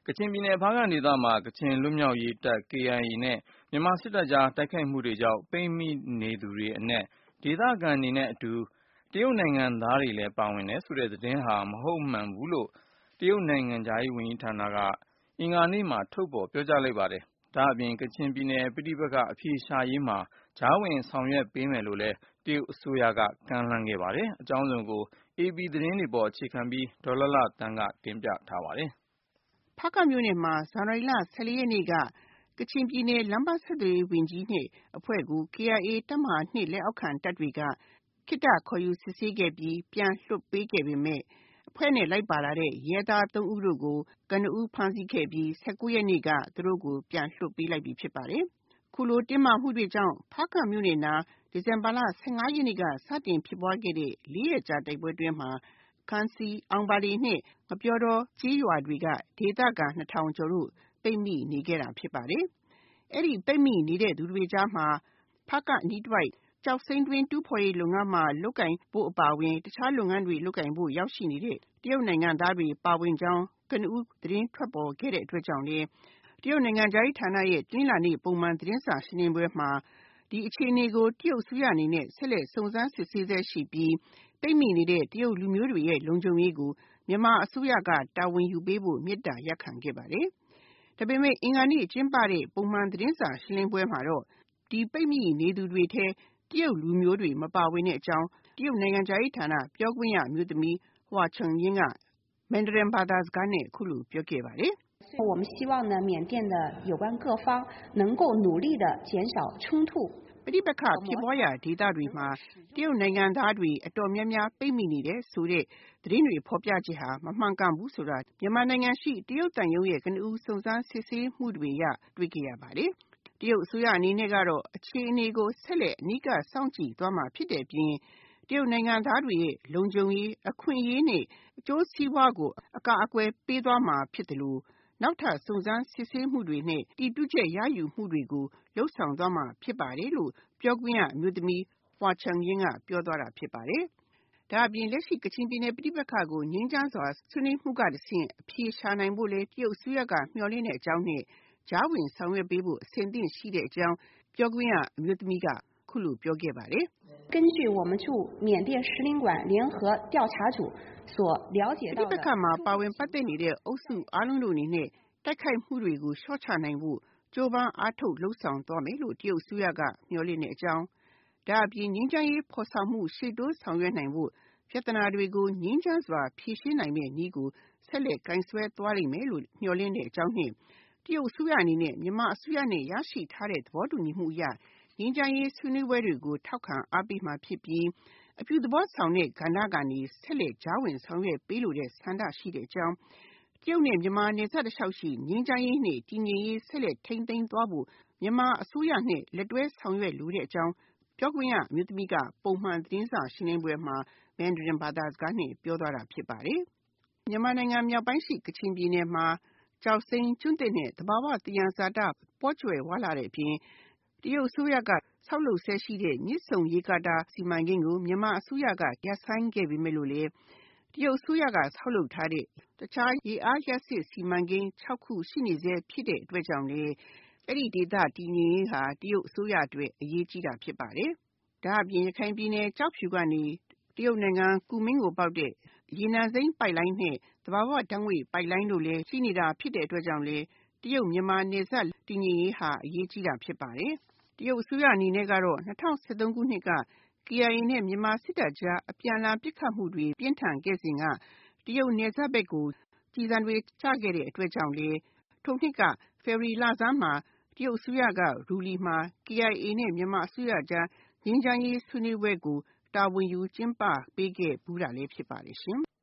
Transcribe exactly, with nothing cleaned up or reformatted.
ကချင်ပြည်နယ်ဖားကန့်ဒေသမှာကချင်လွတ်မြောက်ရေးတပ် ကေအိုင်အေ နဲ့မြန်မာစစ်တပ်ကြားတိုက်ခိုက်မှုတွေကြောင့်ပိတ်မိနေသူတွေအနက်ဒေသခံတွေနဲ့အတူတရုတ်နိုင်ငံသားတွေလည်းပါဝင်တယ်ဆိုတဲ့သတင်းဟာမဟုတ်မမှန်ဘူးလို့တရုတ်နိုင်ငံခြားရေးဝန်ကြီးဌာနကအင်္ဂါနေ့မှာထုတ်ဖော်ပြောကြားလိုက်ပါတယ်။ဒါ့အပြင်ကချင်ပြည်နယ်ပဋိပက္ခအဖြေရှာရေးမှာကြားဝင်ဆောင်ရွက်ပေးမယ်လို့လည်းတရုတ်အစိုးရကကမ်းလှမ်းခဲ့ပါတယ်။အကြောင်းစုံကို အေပီသတင်းတွေပေါ်အခြေခံပြီးဒေါ်လှလှသန်းကတင်ပြထားပါတယ်။ဖားကန့်မြို့နယ်မှာဇန်နဝါရီလ၁၄ရက်နေ့ကကချင်ပြည်နယ်လမ်းပန်းဆက်သွယ်ရေးဝန်ကြီးနဲ့အဖွဲ့ကို ကေအိုင်အေ တပ်မဟာ၂လက်အောက်ခံတပ်တွေကခေတ္တခေါ်ယူစစ်ဆေးခဲ့ပြီးပြန်လွှတ်ပေးခဲ့ပေမယ့်အဖွဲ့နဲ့လိုက်ပါလာတဲ့ရဲသားသုံးဦးတို့ကိုကနဦးဖမ်းဆီးခဲ့ပြီး၁၉ရက်နေ့ကသူတို့ကိုပြန်လွှတ်ပေးလိုက်ပြီဖြစ်ပါတယ်။ခုလိုတင်းမာမှုတွေကြောင့်ဖားကန့်မြို့နယ်နာဒီဇင်ဘာလ၁၅ရက်နေ့ကစတင်ဖြစ်ပွားခဲ့တဲ့လေးရက်ကြာတိုက်ပွဲတွင်းမှာခမ်းစီ၊အောင်ဘာလီနဲ့ ငပျောတောကျေးရွာတွေကဒေသခံနှစ်ထောင်ကျော်တို့ပိတ်မိနေခဲ့တာဖြစ်ပါတယ်။အဲဒီပိတ်မိနေတဲ့သူတွေကြားမှာဖားကန့်အနီးတစ်ဝိုက်ကျောက်စိမ်းတွင်းတူးဖော်ရေးလုပ်ငန်းမှာလုပ်ကိုင်ဖို့အပါအဝင်တခြားလုပ်ငန်းတွေလုပ်ကိုင်ဖို့ရောက်ရှိနေတဲ့တရုတ်နိုင်ငံသားတွေပါဝင်ကြောင်းကနဦးသတင်းထွက်ပေါ်ခဲ့တဲ့အတွက်ကြောင့်လည်းတရုတ်နိုင်ငံခြားရေးဌာနရဲ့တနင်္လာနေ့ပုံမှန်သတင်းစာရှင်းလင်းပွဲမှာဒီအခြေအနေကိုတရုတ်အစိုးရအနေနဲ့ဆက်လက်စုံစမ်းစစ်ဆေးဆဲရှိပြီးပိတ်မိနေတဲ့တရုတ်လူမျိုးတွေရဲ့လုံခြုံရေးကိုမြန်မာအစိုးရကတာဝန်ယူပေးဖို့မေတ္တာရပ်ခံခဲ့ပါတယ်။ဒါပေမဲ့အင်္ဂါနေ့ကျင်းပတဲ့ပုံမှန်သတင်းစာရှင်းလင်းပွဲမှာတော့ဒီပိတ်မိနေသူတွေထဲတရုတ်လူမျိုးတွေမပါဝင်တဲ့အကြောင်းတရုတ်နိုင်ငံခြားရေးဌာနပြောခွင့်ရအမျိုးသမီးဟွာချန်ယင်းကမန်ဒရင်ဘာသာစကားနဲ့အခုလိုပြောခဲ့ပါတယ်။我们希望呢缅甸的有关各方能够努力的减少冲突ပဋိပက္ခဖြစ်ပွားရာဒေသတွေမှာတရုတ်နိုင်ငံသားတွေအတော်များများပိတ်မိနေတယ်ဆိုတဲ့သတင်းတွေဖော်ပြချက်ဟာမမှန်ကန်ဘူးဆိုတာမြန်မာနိုင်ငံရှိတရုတ်တန်ယုံရဲ့ကနဦးစုံစမ်းစစ်ဆေးမှုတွေရတွေ့ခဲ့ရပါတယ်။တရုတ်အစိုးရအနေနဲ့ကတော့အခြေအနေကိုဆက်လက်အနီးကပ်စောင့်ကြည့်သွားမှာဖြစ်တဲ့အပြင်တရုတ်နိုင်ငံသားတွေရဲ့လုံခြုံရေးအခွင့်အရေးနဲ့အကျိုးစီးပွားကိုအကာအကွယ်ပေးသွားမှာဖြစ်တယ်လို့နောက်ထပ်စုံစမ်းစစ်ဆေးမှုတွေနဲ့တည်ပြုချက်ရယူမှုတွေကိုလှုပ်ဆောင်သွားမှာဖြစ်ပါတယ်လို့ပြောခွင့်ရအမျိုးသမီးဟွာချန်ယင်းကပြောသွားတာဖြစ်ပါတယ်။ဒါအပြင်လက်ရှိကချင်ပြည်နယ်ပဋိပက္ခကိုငြိမ်းချမ်းစွာဆွေးနွေးမှုကတဆင့်အဖြေရှာနိုင်ဖို့လေတရုတ်အစိုးရကမျှော်လင့်တဲ့အကြောင်းနဲ့ကြားဝင်ဆောင်ရွက်ပေးဖို့အဆင်သင့်ရှိတဲ့အကြောင်းပြောခွင့်ရအမျိုးသမီးကခုလိုပြောခဲ့ပါတယ်။根据我们驻缅甸使领馆联合调查组所了解到的ပဋိပက္ခမှာပါဝင်ပတ်သက်နေတဲ့အုပ်စုအားလုံးတို့အနေနဲ့တိုက်ခိုက်မှုတွေကိုလျှော့ချနိုင်ဖို့ကြိုးပမ်းအားထုတ်လှုပ်ဆောင်သွားမယ်လို့တရုတ်အစိုးရကမျှော်လင့်တဲ့အကြောင်းဒါအပြင်ငြိမ်းချမ်းရေးဖော်ဆောင်မှုရှေ့တိုးဆောင်ရွက်နိုင်ဖို့ပြဿနာတွေကိုငြိမ်းချမ်းစွာဖြေရှင်းနိုင်မယ့်နည်းကိုဆက်လက်ကိုင်စွဲသွားလိမ့်မယ်လို့မျှော်လင့်တဲ့အကြောင်းနဲ့တရုတ်အစိုးရအနေနဲ့မြန်မာအစိုးရနဲ့ရရှိထားတဲ့သဘောတူညီမှုအရငြိမ်းချမ်းရေးဆွေးနွေးပွဲတွေကိုထောက်ခံအားပေးမှာဖြစ်ပြီးအပြုသဘောဆောင်တဲ့ကဏ္ဍကနေဆက်လက်ကြားဝင်ဆောင်ရွက်ပေးလိုတဲ့ဆန္ဒရှိတဲ့အကြောင်းတရုတ်နဲ့မြန်မာနယ်စပ်တစ်လျှောက်ရှိငြိမ်းချမ်းရေးနဲ့တည်ငြိမ်ရေးဆက်လက်ထိန်းသိမ်းသွားဖို့မြန်မာအစိုးရနဲ့လက်တွဲဆောင်ရွက်လိုတဲ့အကြောင်းပြောခွင့်ရအမျိုးသမီးကပုံမှန်သတင်းစာရှင်းလင်းပွဲမှာမန်ဒရင်ဘာသာစကားနဲ့ပြောသွားတာဖြစ်ပါတယ်။မြန်မာနိုင်ငံမြောက်ပိုင်းရှိကချင်ပြည်နယ်မှာကျောက်စိမ်းကျွန်းသစ်နဲ့သဘာဝသယံဇာတပေါကြွယ်ဝလာတဲ့အပြင်တရုတ်အစိုးရကဆောက်လုပ်ဆဲရှိတဲ့မြစ်ဆုံရေကာတာစီမံကိန်းကိုမြန်မာအစိုးရကရပ်ဆိုင်းခဲ့ပေမဲ့လို့လေတရုတ်အစိုးရကဆောက်လုပ်ထားတဲ့တခြားရေအားလျှပ်စစ်စီမံကိန်း၆ခုရှိနေသေးဖြစ်တဲ့အတွက်ကြောင့်လေအဲ့ဒီဒေသတည်ငြိမ်ရေးဟာတရုတ်အစိုးရအတွက်အရေးကြီးတာဖြစ်ပါတယ်။ဒါအပြင်ရခိုင်ပြည်နယ်ကျောက်ဖြူကနေတရုတ်နိုင်ငံကူမင်းကိုပေါက်တဲ့ရေနံစိမ်းပိုက်လိုင်းနဲ့သဘာဝဓာတ်ငွေ့ပိုက်လိုင်းတို့လည်းရှိနေတာဖြစ်တဲ့အတွက်ကြောင့်လေတရုတ်မြန်မာနယ်စပ်တည်ငြိမ်ရေးဟာအရေးကြီးတာဖြစ်ပါတယ်။တရုတ်အစိုးရအနေနဲ့ကတော့၂၀၁၃ခုနှစ်က ကေအိုင်အေ နဲ့မြန်မာစစ်တပ်ကြားအပြန်အလှန်ပစ်ခတ်မှုတွေပြင်းထန်ခဲ့စဉ်ကတရုတ်နယ်စပ်ဘက်ကိုကျည်ဆံတွေချခဲ့တဲ့အတွက်ကြောင့်လေထိုနှစ်ကဖေဖော်ဝါရီလဆန်းမှာတရုတ်အစိုးရကရူလီမှာ ကေအိုင်အေ နဲ့မြန်မာအစိုးရကြားငြိမ်းချမ်းရေးဆွေးနွေးပွဲကိုတာဝန်ယူကျင်းပပေးခဲ့ဘူးတာလည်းဖြစ်ပါတယ်ရှင်။